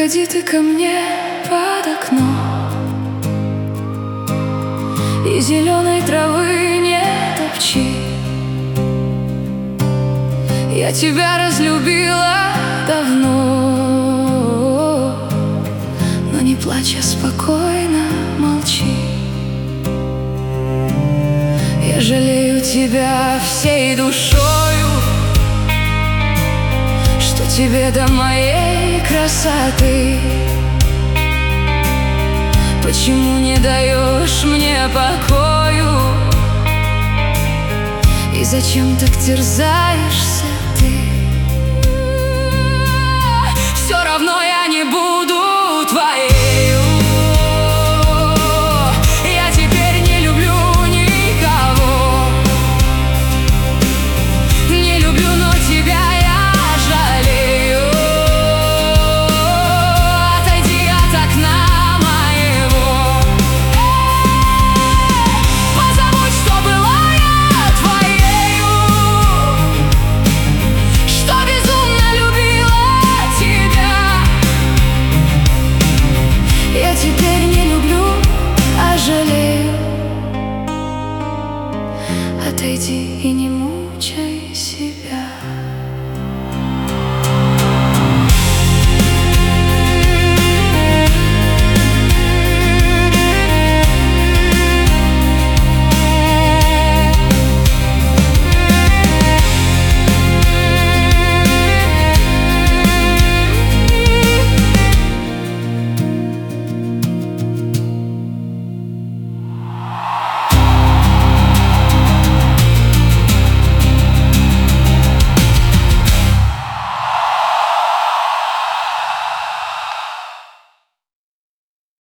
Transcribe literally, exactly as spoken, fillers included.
Подходи ты ко мне под окно, и зеленой травы не топчи. Я тебя разлюбила давно, но не плачь, а спокойно молчи. Я жалею тебя всей душою, что тебе до моей красоты. Почему не даешь мне покою? И зачем так терзаешься ты? Все равно я не буду твоею. Я теперь не люблю никого. Не люблю, но тебя я жалею. Отойди от окна моего. Позабудь, что была я твоею, что безумно любила тебя. Я теперь не люблю, а жалею. Отойди и не мучай себя.